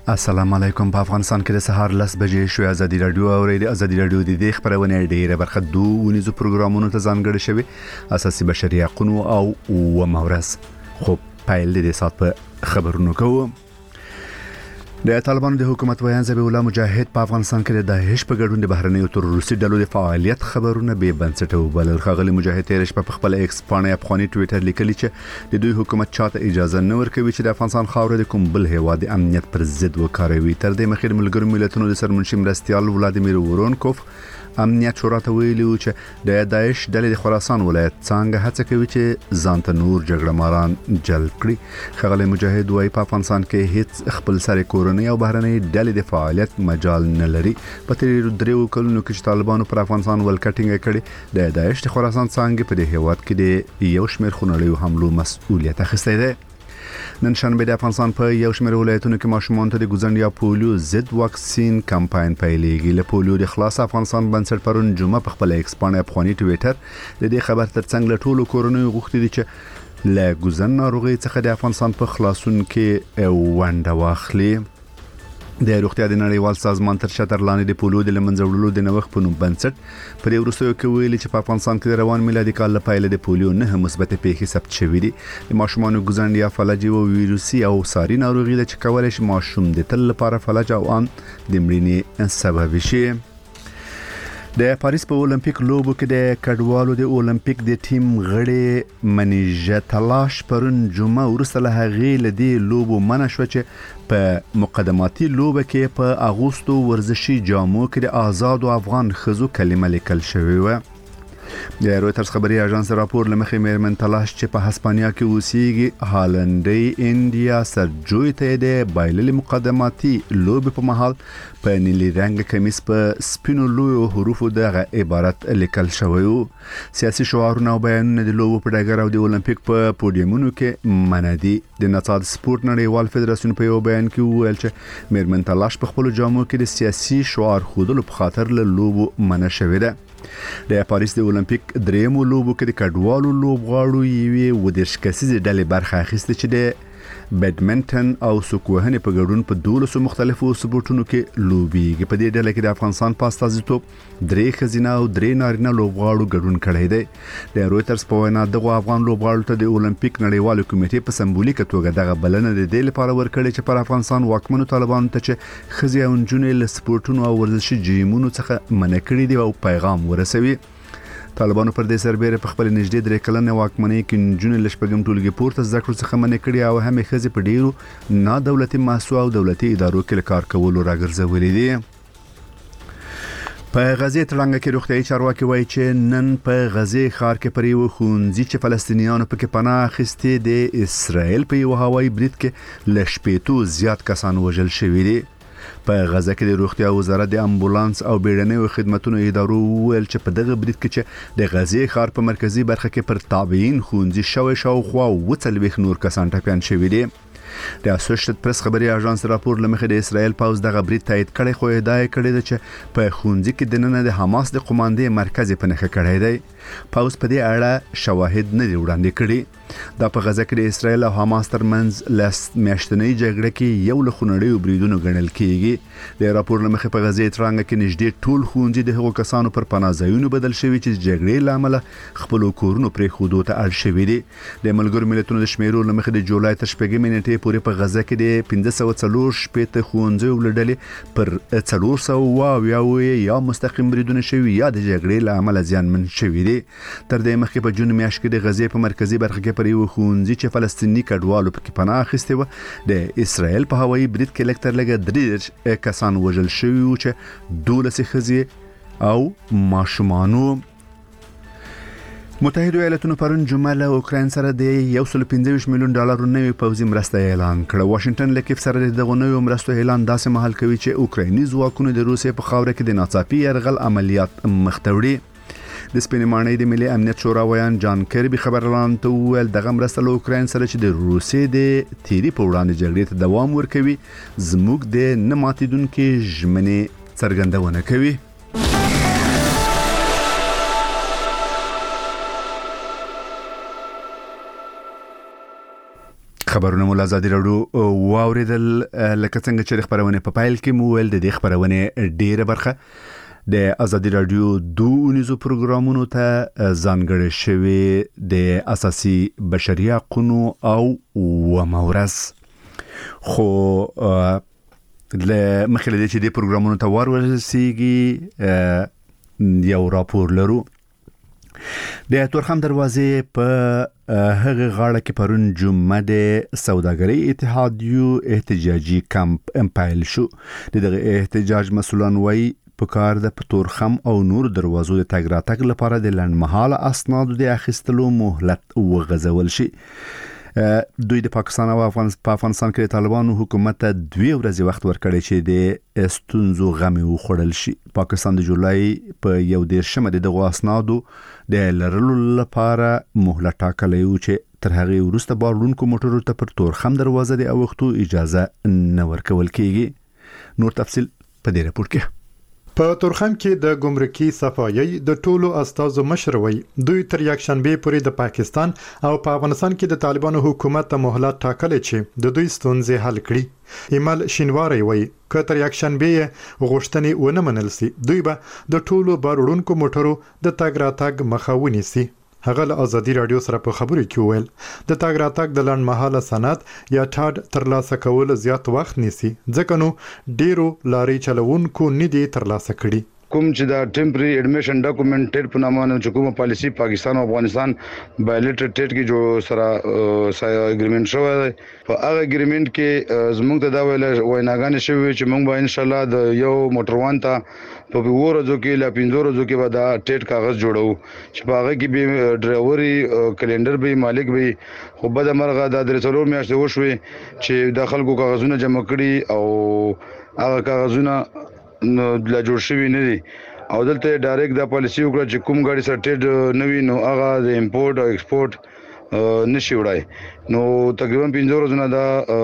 السلام علیکم. په افغانستان کې د سهار 10 بجې شو. ازادي رادیو او ازادي رادیو د دې خبرونه ډیره برخه دوه پروګرامونو ته ځانګړي شوی اساسي بشري حقوق او مورث. خو پایل د سات په خبرونو کوو. د طالبانو د حکومت ویان ذبیح الله مجاهد په افغانستان کې د داعش په ګډون د بهرنیو تروریستي ډلو د فعالیت خبرونه به بنسټه وبلل. خغلی مجاهد تیرش په خپل ایکس باندې افغاني ټوئیټر لیکلی چې د دوی حکومت چاته اجازه نه ورکوي چې د افغانستان خاوره د کوم بل هیواد امنیت پر ضد وکاروي. تر دې مخکې ملګرو ملتونو د سرمنشي مرستيال ولادیمیر وورونکوف امنیت شورا ته ویلي و چې د داعش ډلې د خراسان ولایت څنګه هڅه کوي چې ځانته نور جګړه ماران جلب کړي. خغلی مجاهد وايي په افغانستان کې هیڅ خپل سره کورنۍ او بهرنۍ ډلې د فعالیت مجال نه لري. په تیر دریو کلونو کې طالبانو پر افغانستان ولکټینګ کړي. د داعش د خراسان څنګه په دې هیواد کې د یو شمېر خونړیو حملو مسؤلیت اخیستی دی. نن شنبه د افغانستان په یو شمېر ولایتونو کې ماشومان ته د ګوزند یا پولیو ضد واکسین کمپاین پیلېږي. له پولیو د خلاص افغانستان بنسټ پرون جمعه په خپل ایکس باندې افغاني ټوئیټر د دې خبر ترڅنګ له ټولو کورونو غوښتي دي چې له ګوزند ناروغي څخه د افغانستان په خلاصون کې ونډه واخلي. د روغتیا د نړیوال سازمان تر شتر لاندې د پولیو د لمنځه د نوښت په نوم بنسټ پر وروستیو کې ویلي چې په افغانستان کې د روان میلادي کال لپاره د پولیو نه مثبت پیښې ثبت شوې دي. د ماشومانو ګوزند یا فلج او ویروسي او ساري ناروغي د چکولای شي ماشوم د تل لپاره فلج او ان د مړینې سبب شي. د پاریس په اولمپیک لوبو کې د کډوالو د اولمپیک د ټیم غړي منیژه تلاش پرون جمعه ورسته له هغې لدی لوبو منع شو چې په مقدماتي لوبه کې په اغوستو ورزشي جامو کې د آزاد افغان خزو کلمه لیکل شوې و. د رويټرز خبري اژانس راپور لمخې میرمن تلاش چې په هسپانیا کې اوسېږي هالندي انډیا سرجوی ته د بایللي مقدماتي لوب په محل په نیلي رنگ کمیس په سپینو لویو حروفو دغه عبارت لیکل شوی و. سیاسي شعارونه او بیانونه د لوبو په ډګر او د اولمپیک په پوډیمونو کې منع دي. د نڅا سپورت نړیوال فدراسیون په یو بیان کې ویل چې میرمن تلاش په خپل جامو کې د سیاسي شعار خودلو په خاطر له لوبو منع شوی ده. د پاریس د اولمپیک دریمو لوبو کې د کډوالو لوبغاړو یوې ودرش کسیزه ډلې برخه اخیسته چې د بیډمنټن او سکوهنې په ګډون په 12 مختلفو سپورتونو کې لوبيږي. په دې ډله کې د افغانستان په استازیتوب 3 خزینه او 3 نارینه لوبغاړو ګډون کړی دی. د رويټرز په وینا دغه افغان لوبغاړو ته د اولمپیک نړیوال کمیټې په سمبولیک توګه دغه بلنه د دې لپاره ورکړي چې پر افغانستان واکمنو طالبانو ته چې خزي او جنونې له سپورتونو او ورزشي جیمونو څخه منع کړي دي او پیغام ورسوي. طالبانو پر دې سربېره په خپل نږدې 3 کلنه واکمنۍ کې جنونې لشپږم ټولګي پورته زده کړو څخه منع کړي او هم خزي په ډیرو نه دولتي مؤسسو او دولتي ادارو کې کار کولو راګرځولې دي. په غزې تړنګ کې روغتيایي چارواکي وایي چې نن په غزې ښار کې پر یو خونځي چې فلسطینیانو پکې پناه اخیستي د اسرائیل په یو هوایي برید کې لشپېتو زیات کسان وژل شوي دي. په غزه کې د روغتیا وزارت د امبولانس او بیړنیو خدماتو ادارو ویل چې په دغه برید کې چې د غزې ښار په مرکزی برخه کې پر تابعین خونځي شوی شاوخوا 40 نور کسان ټپيان شوي دي. د اسوسییټډ پریس خبري اژانس راپور لمخې د اسرائیل پاوز دغه برید تایید کړي خو ادعا کړې ده چې په خونځي کې د نن د حماس د قوماندې مرکز په نخښه کړی دی. پاوز په دې اړه شواهد نه دی وړاندې کړي. دا په غزه کې د اسرائیل او حماس ترمنځ لاس میاشتنۍ جګړه کې یو له خونړیو بریدونو ګڼل کیږي. د راپور لمخې په غزې ترانګ کې نږدې ټول خونځي د هغو کسانو پر پناهځایونو بدل شوي چې جګړې لامل خپل کورونو پرې خودو ته اړ شوي دي. د ملګرو ملتونو د شمیرو لمخې د جولای تر شپږمې نیټې پورې په غزه کې د 1540 شپېته خونځي ولډلې پر 400 یا مستقیم بریدونه شوي یا د جګړې لامل زیانمن شوي دي. تر دې مخکې په جون میاشت کې د غزې په مرکزی برخه کې پر یو خونځي چې فلسطینی کډوالو پکې پناه اخیستي و د اسرائیل په هوایي برید کې لکتر لګه 3 کسان وژل شوي و چې 12 خزي او ماشومانو. متحده ایالاتونو پرون جمعه له اوکراین سره د $125 میلیون نوې پوځي مرسته اعلان کړه. واشنگټن له کیف سره دغه نوې مرستو اعلان داسې مهال کوي چې اوکرایني ځواکونه د روسیې په خاوره کې د ناڅاپي یرغل عملیات مختوړي. د سپینمانۍ د ملي امنیت شورا ویان جان کربي خبرلان ته ویل دغه مرسته له اوکراین سره چې د روسیې د تیری په وړاندې جګړې ته دوام ورکوي زموږ د نه ماتیدونکو ژمنې څرګندونه کوي. خبرونه مول ازادي راډیو واوریدل لکه څنګه چې خبرونه په پایل کې مو ول د خبرونه ډیره برخه د ازادي راډیو دونیزو پروګرامونو ته ځانګړی شوی د اساسي بشري حقوقو او مورث خو له مخکې د دې پروګرامونو ته ورسیږي یو راپور لرو د تورخم دروازې په هغه غاړه کې پرون جمعه د سوداګرۍ اتحادیو احتجاجي کمپ امپایل شو دغه احتجاج مسولان وای په کار د تورخم او نور دروازو د تګ راتګ لپاره د لنډمهاله اسنادو د اخیستلو مهلت وغځول شي دوی د پاکستان او افغانستان کې طالبانو حکومت ته 2 ورځې وخت ورکړی چې د استونزو غمي وخړل شي پاکستان د جولای په 11 دغه اسنادو د لرلو لپاره مهلت ټاکلی و چې تر هغه وروسته بارونکو موټرو ته پر تورخم دروازه د اوختو اجازه نه ورکول کیږي نور تفصيل په دې راپور کې په تورخم کې د ګمرکي صفایي د ټولو استازو مشروي دوی تر یکشنبه پورې د پاکستان او په افغانستان کې د طالبانو حکومت ته مهلت ټاکلې چې د دوی ستونزې حل کړي ایمل شینواری وایي کتر یکشنبه غوښتنې ونه منل سي دوی به د ټولو بارونکو موټرو د تګ راتګ مخه ونیسي هغه له ازادي راډیو سره په خبرو کې ویل د تګ راتګ د لنډمهاله سند یا ټاډ ترلاسه کول زیات وخت نیسي ځکه نو ډیرو لاري چلوونکو نه دي ترلاسه کړي کوم چې دا ټیمپرری اډمیشن ډاکومنټډ په نامه چې کومه پالیسی پاکستان او افغانستان بایلیټرل ټریډ کې جو سره اګریمنټ شوی په هغه اګریمنټ کې زموږ ته دا ویناګانې شوی چې موږ به ان شاء الله د یو موټروان ته په ورځو کې لا 15 ورځو کې به دا ټریډ کاغذ جوړو چې په هغه کې به ډرایوري کلندر به مالک به خو بد مرغه د 3 میاشتې وشوي چې د خلکو کاغذونه جمع کړي او هغه کاغذونه نو لا جوړ شوی نه دي او دلته ډایرکټ د پالیسی وکړه چې کوم غاډي سرټډ نوی نو هغه د امپورټ او ایکسپورټ نشي وړای نو تقریبا 15 ورځې دا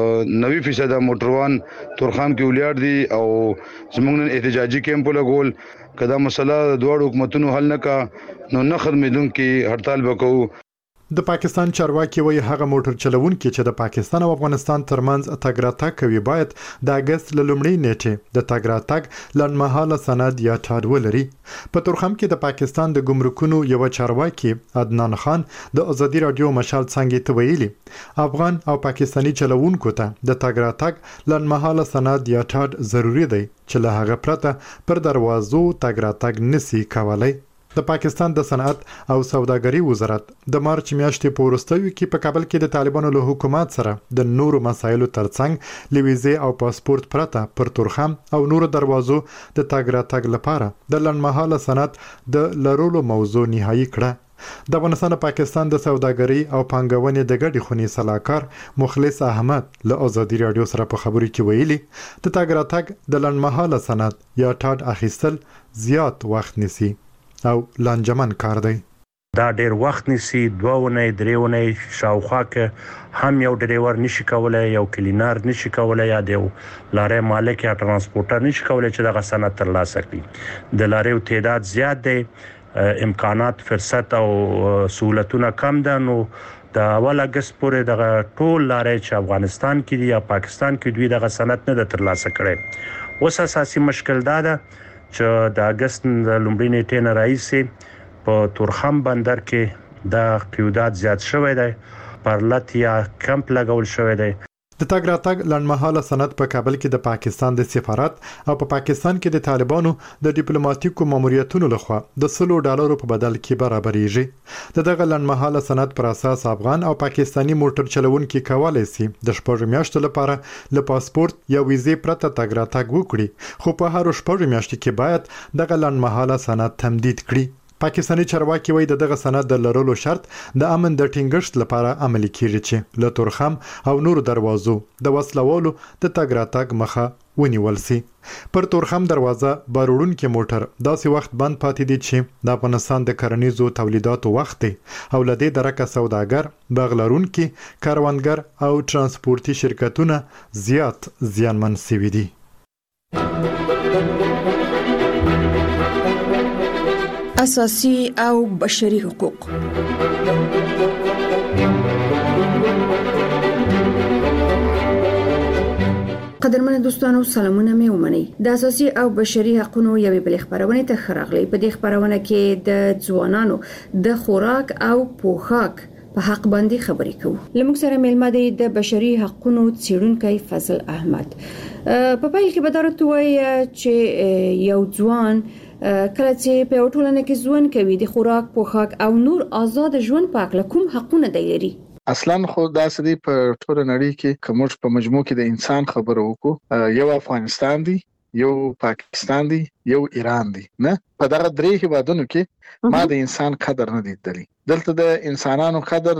90% موټروان تورخم کې ولیاړ دي او زموږ نن احتجاجي کیمپ لګول کدا مسله دوه حکومتونو حل نه کا نو نه خدمتونکو هړتال وکاو د پاکستان چارواکي وایي هغه موټر چلوونکي چې د پاکستان او افغانستان ترمنځ تګ راتګ کوي باید د اگست لومړۍ نیټه د تګ راتګ لنډمهاله سند یا ټاډ ولري په تورخم کې د پاکستان د ګمرکونو یو چارواکي عدنان خان د ازادي راډیو مشال څنګه ته ویلي افغان او پاکستانی چلوونکو ته د تګ راتګ لنډمهاله سند یا ټاډ ضروری دی چې له هغه پرته پر دروازو تګ راتګ نسی کولای د پاکستان د صنعت او سوداګرۍ وزارت د مارچ میاشتې په وروستیو کې په کابل کې د طالبانو له حکومت سره د نورو مسایلو ترڅنګ لویزه او پاسپورت پرته پر تورخم او نورو دروازو د تګ راتګ لپاره د لنډمهاله صنعت د لرلو موضوع نهایی کړه د افغانستان او پاکستان د سوداګرۍ او پانګونې د ګډې خونې صلاحکار مخلص احمد له ازادي راډیو سره په خبرو کې ویلي د تګ راتګ د لنډمهاله صنعت یا ټاډ اخیستل زیات وخت نیسي او لانجمن کار دی دا ډیر وخت نیسي 2 ونې 3 ونې شاوخوا کې هم یو ډرایور نشي کولای یو کلینر نشي کولای یا دیو لارې مالک یا ترانسپورټر نشي کولای چې دغه سند ترلاسه کړي د لارې تعداد زیات دی امکانات فرصت او سہولتونه کم ده نو د اول اگست پورې دغه ټول لارې چې افغانستان کې دي یا پاکستان کې دوی دغه سند نه ترلاسه کړي اوس اساسي مشکل دا ده چې د اگست لومړۍ نیټې نه راځي په تورخم بندر کې د قیودات زیات شوی دی پرلط یا کمپ لګول شوی دی د تګ راتګ لنډمهاله سند په کابل کې د پاکستان د سفارت او په پاکستان کې د طالبانو د ډیپلوماټیکو ماموریتونو لخوا د $100 په بدل کې برابرېږي دغه لنډمهاله سند پر اساس افغان او پاکستانی موټر چلوونکي کولای شي د 6 میاشتو لپاره له پاسپورت یا ویزې پرته تګ راتګ وکړي خو په هر 6 میاشتو کې باید دغه لنډمهاله سند تمدید کړي پاکستانی چارواکي وایي دغه سند د لرلو شرط د امن د ټینګښت لپاره عملي کیږي چې له تورخم او نور دروازو د وسلوالو د تګ راتګ مخه ونیول سي پر تورخم دروازه بارونکو موټر داسې وخت بند پاتې دي چې د افغانستان د کرنیزو تولیداتو وخت دی او لدې درکه سوداګر بغلرونکو کاروانګر او ترانسپورتي شرکتونه زیات زیانمن شوي دي اساسي او بشري حقوق قدرمن دوستانو سلامونه مې ومني د اساسي او بشري حقوقو یوې بل خبرونه ته خراغلي په دې خبرونه کې د ځوانانو د خوراک او پوښاک په حق باندې خبرې کوو لمک سره ملما د بشري حقوقو څیړونکو فضل احمد په پیل کې به درته وایي چې یو ځوان کله چې په ټولنه کې ژوند کوي د خوراک پوښاک او نور آزاد ژوند په اړه کوم حقونه دی لري اصلا خو داسې دی په ټول نړۍ کې کوم په مجموع کې د انسان خبرو وکړو یو افغانستان دی یو پاکستان دی یو ایران دی نه په دغه درې هیوادونو کې ما د انسان قدر نه دیدلی دلته د انسانانو قدر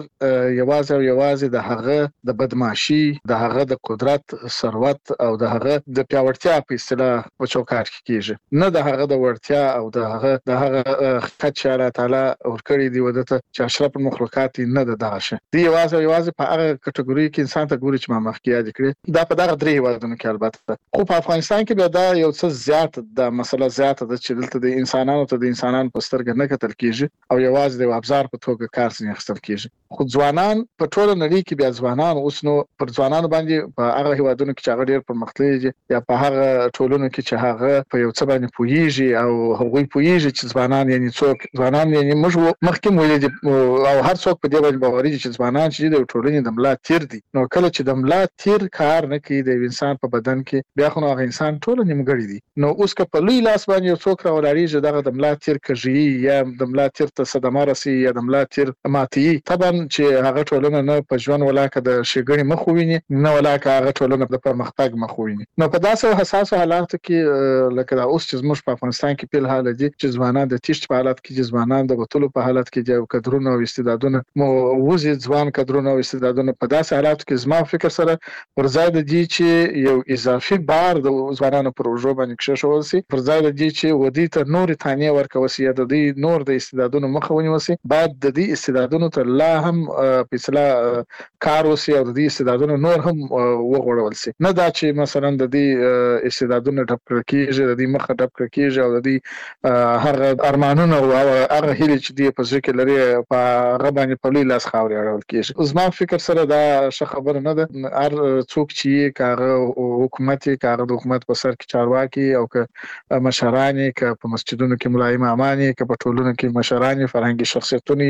یوازې د هغه د بدمعشي د هغه د قدرت ثروت او د هغه د پیاوړتیا په اصطلاح په چوکاټ کې کیږي نه د هغه د ورتیا او د هغه خدای الله تعالی ورکړي دی ودته چې اشرف المخلوقات نه د داشه دی یوازې په هغه کټګوري کې انسان ته ګوري چې ما مخکې یاد کړی دا په دغه درې هیوادونو کې البته خو په افغانستان کې به دا یو څه زیات د مسله زیاته ده چې دلته د انسانانو په سترګه نه کتل کیږي او یوازې د ابزار په توګه کار څنګه اخیستل کیږي خو ځوانان په ټول نړۍ کې بیا ځوانان اوس نو پر ځوانانو باندې په هغه هیوادونو کې چې هغه ډېر پرمختللي دي یا په هغه ټولنو کې چې هغه په یو څه باندې پوهیږي او هغوی پوهیږي چې ځوانان یعنی څوک ځوانان یعنی موږ مخکې مولې او هر څوک په دې باندې باوري چې ځوانان چې د ټولنې د ملا تیر دي نو کله چې د ملا تیر کار نه کوي د انسان په بدن کې بیا خو هغه انسان ټول نیمګړی دي نو اوس که په لوی لاس باندې یو څوک راولاړي دغه د ملا تیر کږي یا د ملا تیر ته صدمه راسي یا د ملا تیر ماتي طبعا چې هغه ټولنه نه په ژوند ولاکه د شګړې مخ وویني نه ولاکه هغه ټولنه د پرمختګ مخ وویني نو په داسې حساس حالاتو کې لکه دا اوس چې موږ په افغانستان کې په حال دي چې ځوانان د تیشت په حالت کې ځوانان د بوتلو په حالت کې د کډرونو او استعدادونو مو وزي ځوان کډرونو او استعدادونو په داسې حالاتو کې زما فکر سره ورځای د دي چې یو اضافي بار د ځوانانو پر وجو باندې کښول شي ورځای د دي چې ودی ته نور تانیه ورکوي یا د دې نور د استعدادونو مخه ونیوي بعد د دې استعدادونو ته لا هم په اصطلاح کار وسی او د دې استعدادونو نور هم وغوړول شي نه دا چې مثلا د دې استعدادونو ټپ کېږي د دې مخه ټپ کېږي او د دې هغه ارمانونه او هغه هیله چې دی په ځکه لري په هغه باندې په لوی لاس خاوري اړول کېږي زما فکر سره دا ښه خبره نه ده هر څوک چې کاغه حکومت کاغه د حکومت په سر کې چارواکي او که مشرانی که په مسجدونو کې ملای امامانی که په ټولنو کې مشرانی فرهنګي شخصیتونه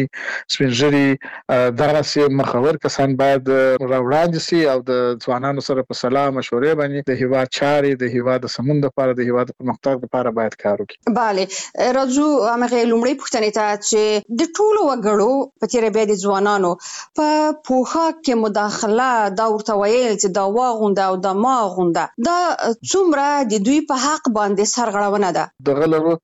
سپینځري دغه سي مخور کسان باید راوړاندې سي او د ځوانانو سره په سلام مشورې باندې د هیواد چارې د هیواد سمون لپاره د هیواد پرمختګ لپاره باید کار وکړي. bale راځو هغه لومړی پوښتنه ته چې د ټولو وګړو په تیر بیا د ځوانانو په پوښاک کې مداخله دا ورته ویل چې دا واغونده او دا ما غونده دا څومره د دوی په حق باندې سرغړونه ده. دغه لرو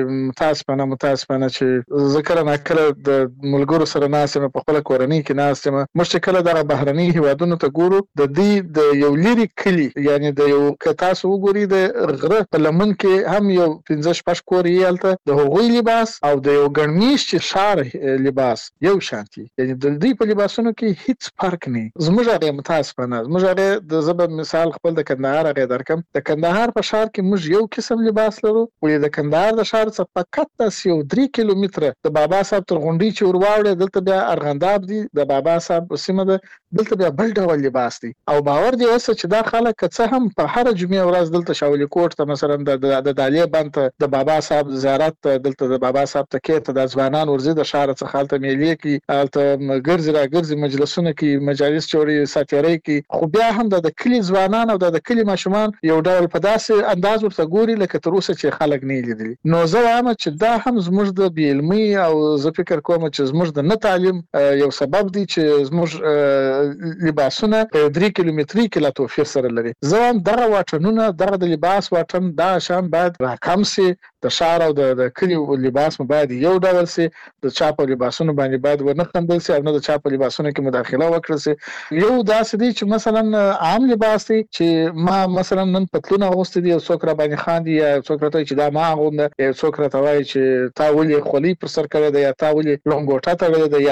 چې متاسفانه چې ذکر نه کړ د ملګرو سره ناسمه په خپل کورنۍ کې ناسمه مشکل دغه بهرني هیوادونو ته ګورو د دې د یو لری کلی یعنی د یو کتاس وګوري د غره په لمن کې هم یو 15 کوري یالته د هغوی لباس او د یو ګرمیش چې شار لباس یو شانتي یعنی د دې په لباسونو کې هیڅ فرق نه زموږ هغه متاسفانه زموږ هغه د زبر مثال خپل د کندهار هغه درکم د کندهار په شار کې موږ یو قسم لباس لرو ولې د کندهار د شار څخه فقط 3 کیلومتره د بابا صاحب تر غونډي چې ورواړي دلته بیا ارغنداب دي د بابا صاحب سیمه ده دلته بیا بل ډول لباس دي او باور دی اوس چې دا خلک څه هم په هر جمعه ورځ دلته شاولې کوټ ته مثلا د دالیه بند د بابا صاحب زیارت دلته د بابا صاحب ته کې د ځوانان ورزي د شهر څخه حالت میلې کې الته ګرځي مجلسونه کې مجالس چوري ساتيري کې خو بیا هم د کلی ځوانان او د کلی ماشومان یو ډول په داسې انداز ورته ګوري لکه تر اوسه چې خلک نه لیدلي نو زه وایم چې دا هم زموږ د بیلمي او زه فکر کوم چې زموږ د نه تعلیم یو سبب دی چې زموږ لباسونه 3 کیلومتري کې لا توفیر سره لري زه هم دغه واټنونه دغه د لباس واټن دا شان باید راکم سي د شهر او د کلی لباس باید یو ډول سي د چاپو لباسونو باندې باید ونه خندل سي او نه د چاپو لباسونو کې مداخله وکړي سي یو داسې دی چې مثلا عام لباس دی چې ما مثلا نن پتلون اغوستي دی څوک را باندې خاندي یا څوک راته چې دا ما غونډه یا څوک راته وایي چې تا ولې خولي پر سر کړی دی یا تا ولې لونګوټه تړلې ده یا تا ولې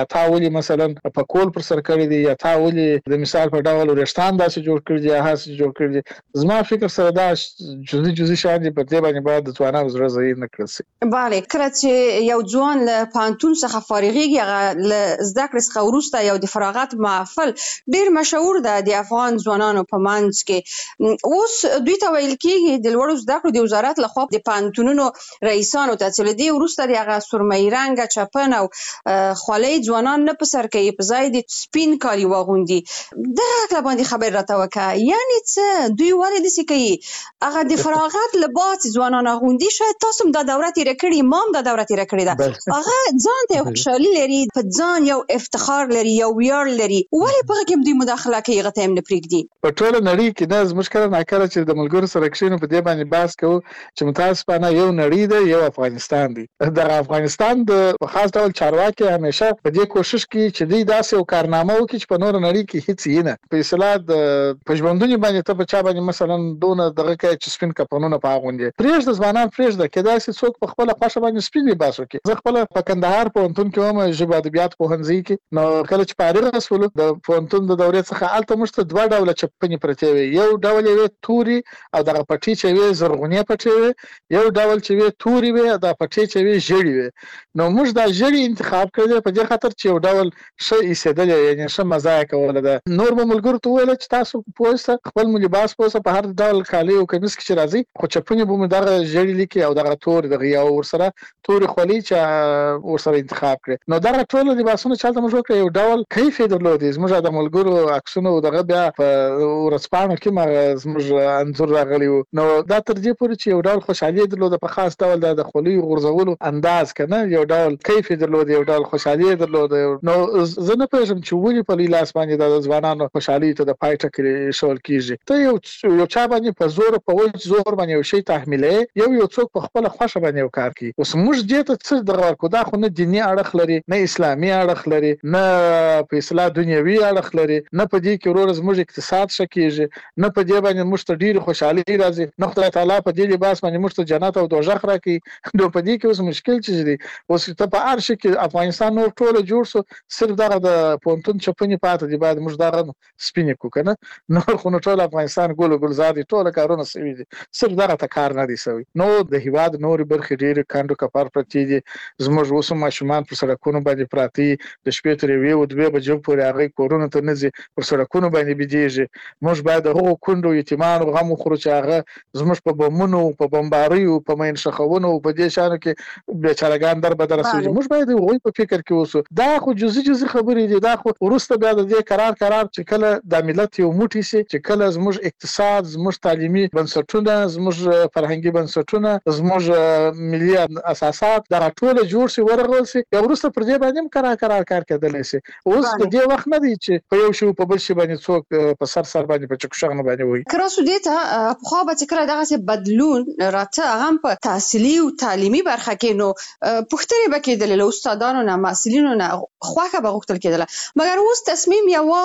ولې مثلا په کول پر سر کړی دی یا تا ولې د مثال په ډول ورشتان داسې جوړ کړی دی هغه جوړ کړی دی زما فکر سره دا جزئی شان دی په دې باندې باید د ځوانانو زړه ځای نه کړی شي bale کله چې یو ځوان له پانتون څخه فارغيږي هغه له زده کړې څخه وروسته یو د فراغت محفل ډیر مشهور ده د افغان ځوانانو په منځ کې اوس دوی ته ویل کېږي د لوړو زده کړو د وزارت لخوا د پانتونونو رئیسانو ته چې لدی وروسته د هغه سرمایي رنګ چپن او خولۍ ځوانان نه په سر کوي په ځای د سپین کالي واغوندي دغه کله باندې خبر راته وکړه یعنی څه دوی ولې داسې کوي هغه د فراغت لباس ځوانان اغوندي شاید تاسو هم دا دوره تیر کړی مام دا دوره تیر کړی ده هغه ځان ته خوشحالي لري په ځان یو افتخار لري یو ویاړ لري ولې په هغه کې دوی مداخله کوي هغه ته هم نه پرېږدي په ټوله نړۍ کې دا زموږ کله ناکله چې د ملګرو سره کښینو په دې باندې بحث کوو چې متاسفانه یو نړۍ ده یو افغانستان دی د افغانستان د خاص ډول چارواکي همیشه په دې کوشش کوي چې دوی داسې یو کارنامه وکړي چې په نور نړۍ کې هیڅ یې نه په اصطلاح د پښبندونی باندې ته په چا باندې مثلا دونه دغه کې چې سپین کپنونه پاغوندي پرېږده ځوانان پرېږده کېدای شي څوک په خپل خوښه باندې سپین لباس وکړي زه خپل په کندهار پوهنتون کې وم ژبه ادبیات پوهنځي کې نو کله چې فارغ شولو د پوهنتون د دورې څخه الته موږ دوه ډوله چپنې پرتې وي یو ډول یې توري او دغه پټي چې وي زرغونی پټي وي یو ډول چې وي توري وي دا پټي چې وي ژړی وي نو موږ دا ژړی انتخاب کړی په دې خاطر چې یو ډول شی ایسدل یعنی شه مزه کوله ده نور به ملګرو ته ویل چې تاسو پوهسته خپل لباس پوهسته په هر ډول کالي او کمیس کې راځي خو چپنې به مو دغه ژړی لیکي او دغه تور دغه یو ورسره توري خولي چې ورسره انتخاب کړي نو دغه ټول لباسونه چې تاسو موږ کړی یو ډول کیف درلود زموږ د ملګرو عکسونه دغه بیا په ورځپاڼو کې ما زموږ انځور راغلی نو دا تر دې پورې چې یو ډول خوشحالي درلود په خاص ډول د خولي غورځولو انداز کنه یو ډول کیف درلود یو ډول خوشحالي درلود نو زه نه پېژنم چې ولې په لاس باندې د ځوانانو خوشحالي ته د پای ټکرې شول کیږي ته یو چا باندې په زور په وجه زور باندې یو شی تحمیلې یو څوک په خپل خوښه باندې یو کار کوي اوس موږ دې ته څه دغه ورکو دا خو نه دیني اړخ لري نه اسلامي اړخ لري نه په اصطلاح دنیوي اړخ لري نه په دې کې ورور زموږ اقتصاد شکیږي نه په دې باندې موږ ته ډیر خوشحالي راځي نه خدای تعالی په دې لباس باندې موږ ته جنت او دوزخ راکړي نو په دې کې اوس مشکل چې دي اوس ته په هر شي کې افغانستان نور ټول جوړ سو صرف دغه د پونتون چپنې پاتې دي بعد موږ دغه سپینې کو کنه نور خو ټول افغانستان ګلزار دي ټول کارونه سوي دي صرف دغه ته کار نه دي سوي نو د هیواد نور برخې ډیر کاندو کپار پرتی دي زموږ اوس ماشومان پر سړکونو باندې پراتی د شپې تر یوې او دوه بجو پورې هغه کورونه ته نزي پر سړکونو باندې بيديږي موږ باید هغه کندو یتیمان غم خورو چې هغه زموږ په بمونو په بمباري او په مین شخونو په دې شانو کې بیچارهګان در بدر رسېږي موږ باید وګورو په فکر کې اوسو دا خو جزئی خبرې دي دا خو ورسته بیا د دې قرار چې کله د ملت یو موټی سي چې کله زموږ اقتصاد زموږ تعلیمي بنسټونه زموږ فرهنګي بنسټونه زموږ ملي اساسات دا ټول جوړ شي ورغول شي یو ورسته پر دې باندې قرار کار کېدلی شي اوس د دې وخت نه دی چې په یو شی په بل شي باندې څوک په سر باندې په چکشغنه باندې وي کراسو دیتا خو به چې کله دغه څه بدلون راته هم په تحصیلي او تعلیمي برخه کې نو پوښتنې وکړل له استادانو نه مسؤلینو نه خواخه به غوښتل کېدله مګر اوس تصمیم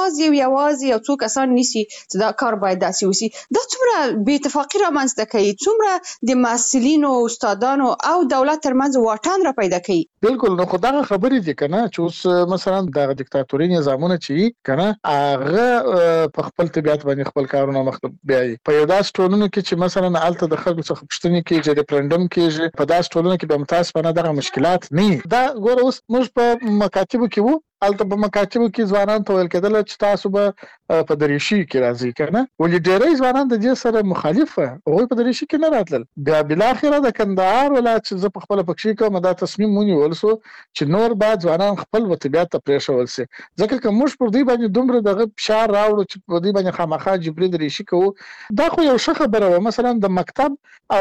یوازې یو څو کسان نیسي چې دا کار باید داسې وسی دا څومره بې اتفاقی را منځته کوي څومره د مسؤلینو استادانو او دولت ترمنځ واټن را پیدا کوي بالکل نو خدای خبرې دي کنه چې اوس مثلا د دیکتاتوري نظامونه چې کنه هغه په خپل طبيعت باندې خپل کارونه مخ بیاي په یو داس ټولنو کې چې مثلا الته د خلکو څخه پښتني کې چې ریفرندوم کېږي په داس ټولنو کې به متاسفانه دغه مشکلات نه دا ګور اوس موږ په مکاتبو کې وو الته په مکاتبو کې ځوانان ته ویل کېدل چې تاسو به په دریشي کې راځي کنه ولې ډېری ځوانان د دې سره مخالف وو په دریشي کې نه راتلل بیا بل اخره د کندهار ولایت چې په خپل پکښې کوم دا تصمیم ونیول سو چې نور بعد ځوانان خپل طبيعت ته پرېښول سي ځکه کوم موږ پر دې باندې دومره دغه فشار راوړو چې په دې باندې خامخا جبري دریشي کوو دا خو یو ښه خبره و مثلا د مکتب او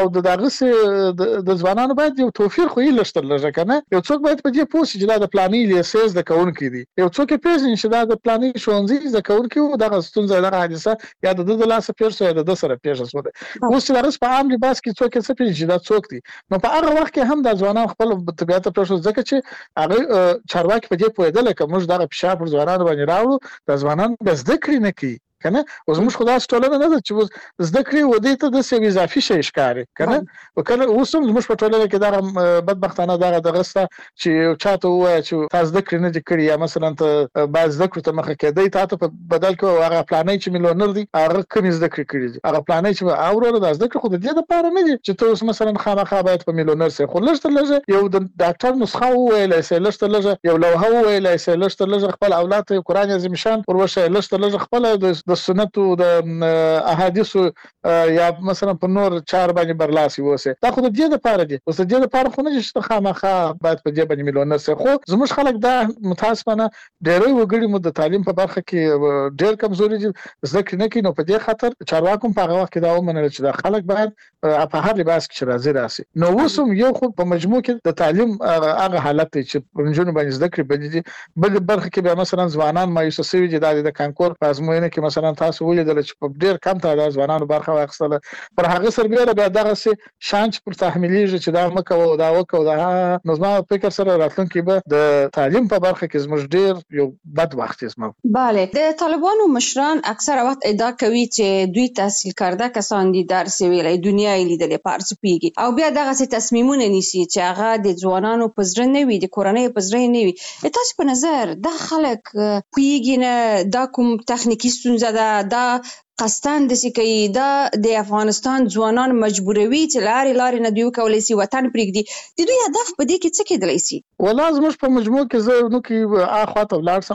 دغه د ځوانانو باید یو توفیر خو یې لشتل لږه کنه یو څوک باید په دې پوه شي چې دا د پلاني لیسنس د کون کې دي یو څوک پیژني چې دا د پلاني شونځي د کون کې دغه ستونزه دغه حادثه یا د لاسه پیښه یا د سره پیښه شوه اوس چې په عام لباس کې څوک څه پیژني چې دا څوک دي نو په هغه وخت کې هم د ځوانانو خپل طبيعت پرشو ځکه چې هغه چارواکي په دې پوهېدل چې موږ دغه فشار پر ځوانانو باندې راوړو د ځوانانو د ذکر نه کوي کنه اوس موږ خدای ټولنه نه ده چې زده کړې ودی ته د څه اضافي شي ښکاري کنه وکړه اوس موږ په ټولنه کې دا بدبختانه دا غسته چې چاته وای چې تاسو زده کړې نه کړی یا مثلا ته باز زده کړو ته مخه کېدای ته په بدل کې هغه پلانې چې میلیونر دي هغه کمی زده کړې کړي هغه پلانې چې اورو د زده کړې خو د دې لپاره نه دي چې ته اوس مثلا خامخا باید په میلیونر سي خو لږ یو د ډاکټر نسخه ویلای سي لږ یو لوحه ویلای سي لږ خپل اولاد ته قرآن عظیم شان وروشه لږ خپل د سنت او د احادیث یا مثلا په نور چار باندې برلاسي ووسه دا خو د دې لپاره دي اوس د دې لپاره خو نه چې خامخا باید په دې باندې میلیونر سي خو زموږ خلک دا متاسفانه ډېری وګړي مو د تعلیم په برخه کې ډېر کمزوري دي ځکه نه کې نو په دې خاطر چارواکو په هغه وخت کې دا ومنل چې د خلک باید په هر لباس کې راځي نو وسوم یو خو په مجموع کې د تعلیم هغه حالت چې پرنجونو باندې زده کړې بدې بل برخه کې به مثلا ځوانان مایوس شوي دي د کانکور په ازموینه کې مثلا تاسو ولیدل چې په ډېر کم تعداد ځوانانو برخه واخیستله پر هغه سربېره بیا دغه شانچ پر تحمیلیږي چې دا مکو دا وکاو دا نو زما فکر سره راتلونکي به د تعلیم په برخه کې زموږ ډېر یو بد وخت اسمه bale د طالبانو مشران اکثره وخت ادعا کوي چې دوی تحصیل کرده کسان دي درس ویلي دنیا یې لیدلې پارسپیږي او بیا دغه تصمیمونه نیسي چې هغه د ځوانانو په زړه نه وي د کورنۍ په زړه نه وي تاسو په نظر دا خلک پیږي نه دا کوم تخنیکی ستونزه ده قصدن د سکی دا د افغانستان ځوانان مجبوروي چې لارې نه دیو کولای شي وطن پرېږدي د دوی هدف په دې کې څه کېدلی شي ولا زموږ په مجموع کې زه نو کې اخواته ولاړ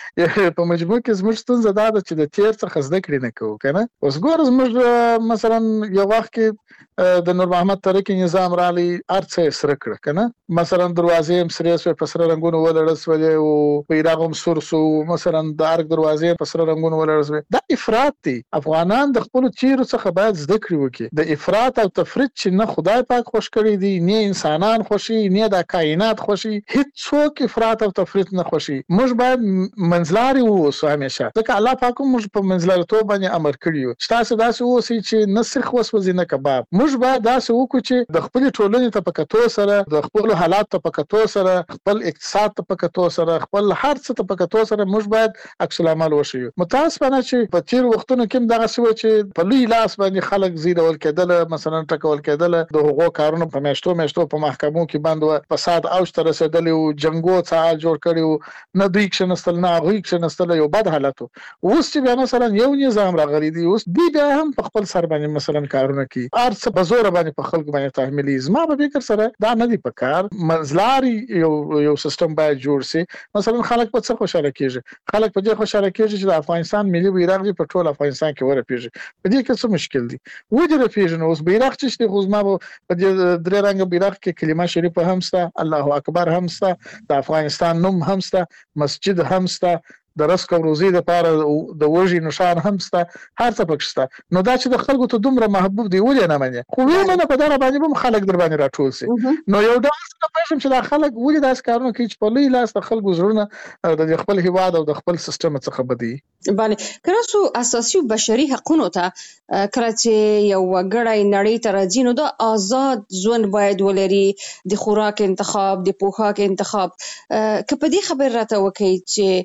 سم په مجموع کې زموږ ستونزه دا ده چې د تیر څخه زده کړې نه کوو کنه اوس ګور زموږ مثلا یو وخت کې د نور محمد ترکی نظام رالی ارڅه سره کړ کنه مثلا دروازې هم سره سره په سره رنگونو ولړل سولې او پیراغم سورسو مثلا د ارګ دروازې په سره رنگونو ولړل سولې دا افراط دی افغانان د خپل چیرو څخه باید زده کړی وکړي د افراط او تفریط چې نه خدای پاک خوش کړی دی نه انسانان خوشي نه د کائنات خوشي هیڅ څوک افراط او تفریط نه خوشي موږ باید منځلاري ووسو همیشه ځکه الله پاک موږ په منځلاريتوب باندې امر کړیو چې تاسو داسې اوسئ چې نه سرخ وسوځي نه کباب موږ باید داسې وکړو چې د خپل ټولنې ته په کتو سره د خپل حالات ته په کتو سره خپل اقتصاد ته په کتو سره خپل هر څه ته په کتو سره موږ باید عکس العمل وشو متاسفانه چې په تیر وختونو کې دغه څه چې په لوی لاس باندې خلک زیرول کېدل مثلا ټکول کېدل د حقوق کارونو په میاشتو په محکمو کې باندې فساد اوج ته رسیدلی او جنگو څال جوړ کړیو نه دوی کښنستل نه غوي کښنستل یو بد حالت اوس چې مثلا یو نظام راغلی دی اوس دی بیا هم په خپل سر باندې مثلا کارونه کوي ارڅ په زور باندې په خلکو باندې تحمیلي زما په فکر سره دا نه دی په کار منځلاري یو سیستم باید جوړ شي مثلا خلک په څه خوشاله کیږي خلک په دې خوشاله کیږي چې د افغانستان ملي بیرغ په ټول افغانستان کې ورپیږي په دې کې څه مشکل دي وځي رپیږي نو اوس بیرغ چې د غوزما په دې درې رنګ بیرغ کې کلمه شریفه هم ستا الله اکبر هم ستا د افغانستان نوم هم ستا مسجد هم ستا د رزق او روزي لپاره د وژي نشان هم ستا هر څه پکښتا نو دا چې د خلکو ته دومره محبوب دی ولې نه مانی خو وینه په دغه باندې هم خلک در باندې راټول سي نو یو ډول څه پېښم چې د خلک ولې داس کارونه کوي چې په لوی لاس د خلکو زړونه د خپل هیواد او د خپل سیستم څخه بدی باندې کړهسو اساسي بشري حقوقو ته کله چې یو وګړی نړۍ ته راځي نو د آزاد ژوند باید ولري د خوراک انتخاب د پوښاک انتخاب کله دې خبر راته وکړي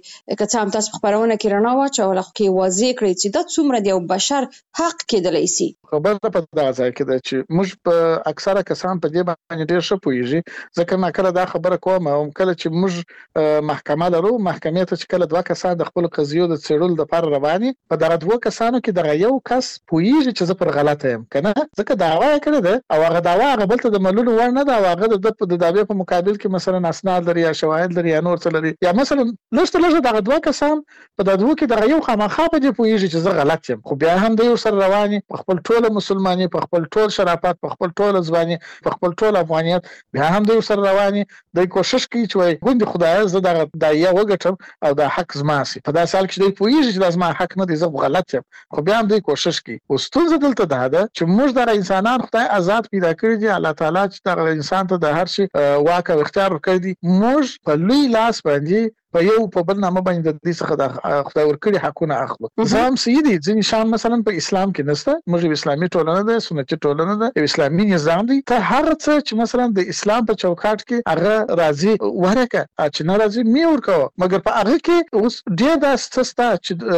چې هم تاسو خبرونه کې رڼا واچوله خو کې واضح کړی چې دا څومره دی او بشر حق کېدلی شي خبره په دغه ځای کې ده چې موږ په اکثره کسان په دې باندې ډېر ښه پوهیږي ځکه ما کله دا خبره کوم او کله چې موږ محکمه لرو محکمې ته چې کله دوه کسان د خپل قضیو د څېړلو لپاره رواني په دغه دوه کسانو کې دغه یو کس پوهیږي چې زه پر غلطه یم کنه ځکه دعوا یې کړې ده او هغه دعوا هغه بل ته د منلو وړ نه ده او هغه د دعوې په مقابل کې مثلا اسناد لري یا شواهد لري یا نور څه لري یا مثلا لږ دغه دوه کسان په دغه کې دغه یو خامخا په دې پوهیږي چې زه غلط یم خو بیا هم د یو سره رواني په خپل ټول مسلمانۍ په خپل ټول شرافت په خپل ټول ځواني په خپل ټول افغانیت بیا هم د یو سره رواني د کوشش کوي چې وای ګوند خدای زه د یا وګټم او د حق زما سي په داسې حال کې د پوهیږي چې زما حق نه دی زه غلط یم خو بیا هم د کوشش کوي او ستونزه دلته ده چې موږ د انسانان خدای آزاد پیدا کړی دی الله تعالی چې د انسان ته د هر شي واک او اختیار ورکړي دي موږ په لوی لاس باندې په یو په بل نامه باندې د دې څخه د خدای ورکړي حقونه اخلو. ځم سیدی ځین شان مثلا په اسلام کې نسته، موږ اسلامي ټولنه ده، سنتي ټولنه ده، اسلامي نظام دی. ته هر څه چې مثلا د اسلام په چوکاټ کې هغه راځي ورکه چې ناراضي می ورکو، مګر په هغه کې اوس ډیر د سستا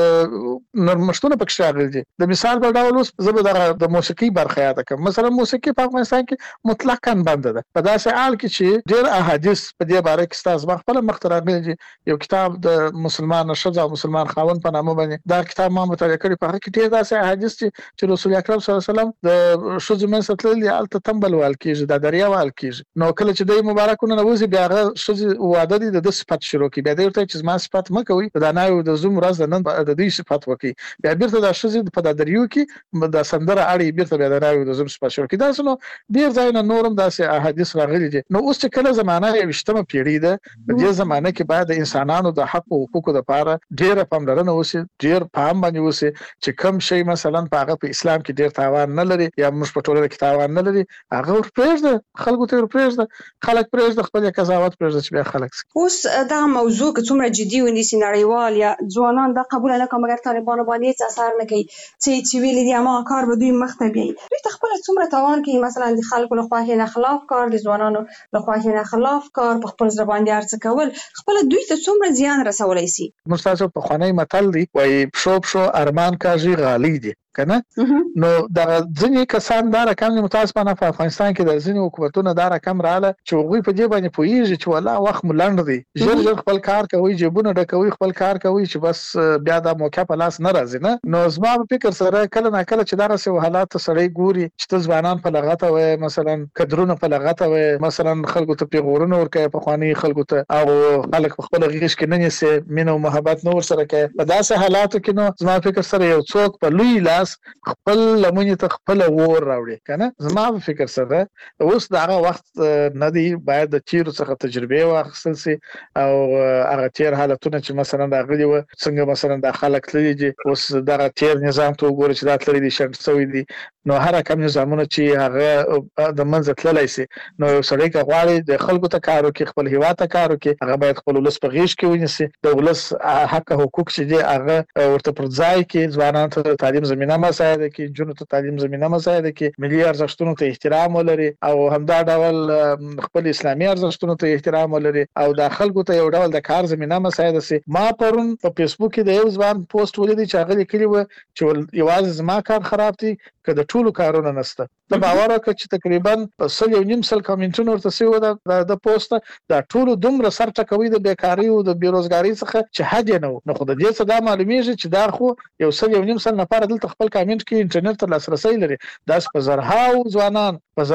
چې نرمشتونه پکې راغلي. د مثال په ډول اوس زبر د موسیقي برخه یاد کوم. مثلا موسیقي په افغانستان کې مطلقاً بند ده. په داسې حال کې چې ډېر احادیث په دې باره کې تاسو خپل مخترعي یو کتاب د مسلمان شذا او مسلمان خاون په نامه باندې دا کتاب ما مطالعه کړی. په هغه کې ډېر داسې احادیث چې رسول اکرم صلی الله علیه وسلم د شذ من ستل الته تنبل وال کېږي، د دریا وال کېږي. نو کله چې د مبارکونه نوځي بیا هغه شذ واده دي د صفات شروع کی، بیا د ورته چې ما صفات مکوي دا نه یو د زوم راز د نن د دې صفات وکي، بیا بیرته د شذ په دریو کې د سندره اړي بیرته بیا د نه یو د زوم صفات شروع کی. دا سنو ډیر ځای نه نورم داسې احادیث راغلي دي. نو اوس چې کله زمانہ یې 20مه پیړۍ ده، په دې زمانہ کې باید د انسانانو د حق او حقوقو لپاره ډیره پاملرنه وشي، ډیر پام باندې وشي چې کم شی مثلا په هغه په اسلام کې ډیر تاوان نه لري یا موږ په ټولنه کې تاوان نه لري، هغه ورپرېږده، خلکو ته ورپرېږده، خلک پرېږده، خپل قضاوت پرېږده چې بیا خلک اوس دا موضوع که څومره جدي ونیسي نړیوال یا ځوانان دا قبول نه کوي، مګر طالبانو باندې اثر نه کوي چې ویل دي ما کار به دوی مخته بي. دوی خپل څومره تاوان کوي، مثلا د خلکو له خوا نه خلاف کار، د ځوانانو له خوا نه خلاف کار، په خپل زبان دي ارڅ کول، خپل دوی ته څومره زیان رسولای شي. مستاسو په خوانی متل دی وای شو ارمان کاږي غالي دي کنه. نو دا ځینې کسان دا رقم متاسفانه په افغانستان کې د ځینې حکومتونو دا رقم رااله چې هغه په دې باندې پوهیږي چې ولا وخت ملند دي، ژر خپل کار کوي، جيبونه ډکوي، خپل کار کوي چې بس بیا دا موقع په لاس نه راځي نه. نو زما په فکر سره کله نه کله چې دا رسې حالات سړی ګوري چې ځوانان په لغته وي، مثلا کډرونه په لغته وي، مثلا خلکو ته پیغورونه ورکوي، په خواني خلکو ته او خلک په خپل غیش کې نه نسي مینه او محبت نور سره کوي. په داسې حالاتو کې نو زما فکر سره یو څوک په لوی خپل لمونی ته خپل ور راوړي کنه. زما په فکر سره اوس دغه وخت نه دی، باید د تیرو څخه تجربه واخیستل شي او هغه تیر حالتونه چې مثلا راغلي و څنګه مثلا د خلک تللی دي، اوس دغه تیر نظام ته وګورئ چې دا تللی دي شنډ سوی دي. نو هر کوم نظامونه چې هغه د منځ تللی شي، نو سړی که غواړي د خلکو ته کار وکړي، خپل هیواد ته کار وکړي، هغه باید خپل ولس په غیږ کې ونیسي، د ولس حق حقوق چې دی هغه ورته پر ځای کې، ځوانانو ته تعلیم زمينه مساعده کې، جنونو ته تعلیم زمينه مساعده کې، ملي ارزښتونو ته احترام ولري او همدا ډول خپل اسلامي ارزښتونو ته احترام ولري او د خلکو ته یو ډول د کار زمينه مساعده شي. ما پرون په فیسبوک کې د یو ځوان پوسټ ولیدی چې هغه لیکلی و چې یوازې زما کار خراب دی که د ټولو کارونه نشته. د باور وکړه چې تقریبا په 1.5 کمنټونه ورته سوي و د پوسټ دا ټولو دومره سر ټکوي د بیکاری او د بیروزګاری څخه چې حد نه و. نو خو د دې څه دا معلومیږي چې دا خو یو 1.5 نفر دلته خپل کامنټ کې انټرنیټ ته لاسرسي لري. داس په زرهاو ځوانان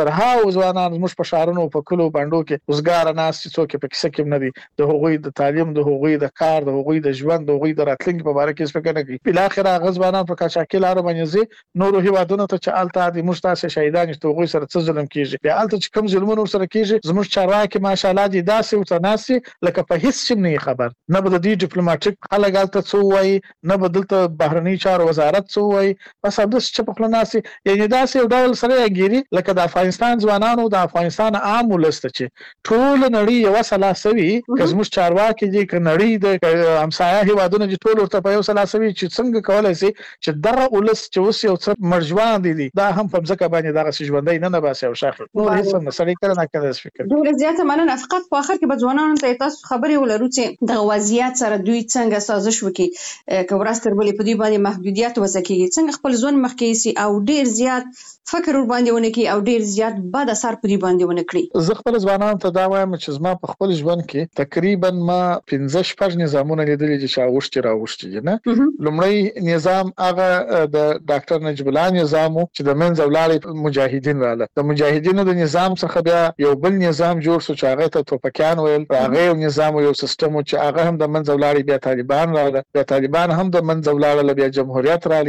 زموږ په شهرونو په کلو باندو کې وزګار ناس چې څوک په کیسه کې نه دي، د هغوی د تعلیم، د هغوی د کار، د هغوی د ژوند، د هغوی د راتلونکي په اړه کې فکر نه کوي. بل اخر غزبانان په کاچاکي لار باندې زی نور هیوادونو ته چې الته د مشتاسه شهیدان چې هغوی سره څه ظلم کیږي، بیا الته چې کوم ظلمونه سره کیږي زموږ چارواکي ماشاءالله دي داسې وتناسي لکه په هیڅ شي نه خبر نه. بده دي ډیپلوماټیک خلک الته څو وایي، نه بدلته بهرنی چارو وزارت څو وایي، بس هم د چې په خلناسي یعنی داسې یو ډول سره یګيري لکه د افغانستان ځوانانو، د افغانستان عام ولست چې ټول نړۍ یو سلاسوي کزموش چارواکي دي ک نړۍ د همسایه هیوادونو چې ټول ورته په یو سلاسوي چې څنګه کولای شي چې دغه ولست چې اوس یو څه مرجوان دي دا هم په ځکه باندې دغه ژوندۍ نه باسي او شاخه نو هیڅ مسلې کړه نه کړه فکر ډېر زیاته مننه. فقط په اخر کې به ځوانانو ته تاسو خبرې ولرو چې د وضعیت سره دوی څنګه سازش وکړي، که ورستر بلې په دې باندې محدودیت وسکي، څنګه خپل ځون مخکې سي او ډېر زیات فکر ور باندې ونه کی او ډیر زیات بد اثر پرې باندې ونه کړی. زه خپل ځوانانو ته دا وایم چې زما په خپل ژوند کې تقریبا ما 15 نظامونه لیدلي چې راوښتي نه. لومړی نظام هغه د ډاکټر نجیب الله نظام چې د منځ ولاړ مجاهدین رااله، د مجاهدینو د نظام څخه بیا یو بل نظام جوړ شو چې هغه ته توپکیان ویل، هغه یو نظام یو سیستم چې هغه هم د منځ ولاړ بیا طالبان رااله، بیا طالبان هم د منځ ولاړ بیا جمهوریت رااله،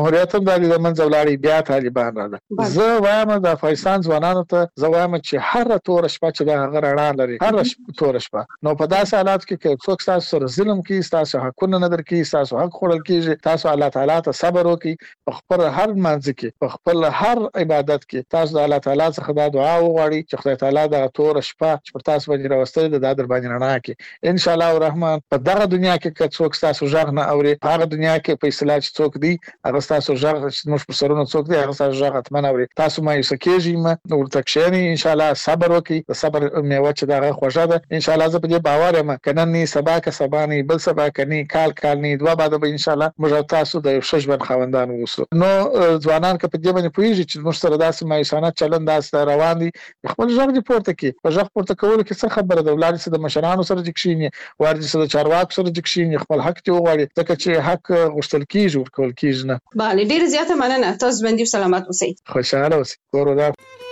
جمهوریت هم د منځ ولاړی بیا طالبان راځي. زه وایم د افغانستان ځوانانو ته زه وایم چې هر تور شپه چې د هغه رڼا لري، هر تور شپه، نو په داسې حالات کې څوک تاسو سره ظلم کوي، تاسو حقونه نه درکې، تاسو حق خورل کیږي، تاسو الله تعالی ته صبر وکړئ، په خپل هر منځ کې، په خپل هر عبادت کې تاسو د الله تعالی څخه دا دعا وغواړئ چې خدای تعالی د تور شپه چې پر تاسو باندې راوستي د در باندې رڼا کې ان شاء الله الرحمن. په دغه دنیا کې که څوک تاسو ژغ نه اوري، هغه دنیا کې په اصطلاح چې څوک دی هغه تاسو ژغ موږ پر سرونو څوک دی هغه تاسو ژغ اتمن اوري، تاسو مایوس کېږئ نو ورته کښېنئ، ان شاء الله صبر وکړئ، د صبر میوه چې دغه خوږه ده ان شاء الله. زه په دې باور یم کنه نه سبا که سبا نه بل سبا کني کال نه دوه بعد به ان شاء الله موږ تاسو د شجبن خوندان ووسو. نو ځوانان که په دې باندې پوهیږي چې موږ سره داسې مایوسانه چلند داسې روان دي، خپل ژغ دي پورته کړي. په ژغ پورته کولو کې څه خبره ده، ولادي سره د مشرانو سره د کښینی، ورته سره د چارواکو سره د کښینی، خپل حق ته وغواړي، ځکه چې حق غوښتل کیږي ورکول کیږي نه. بله ډیر زیاته مننه، تاسو باندې سلامات اوسئ. خوشاله اوسئ. کور ودار.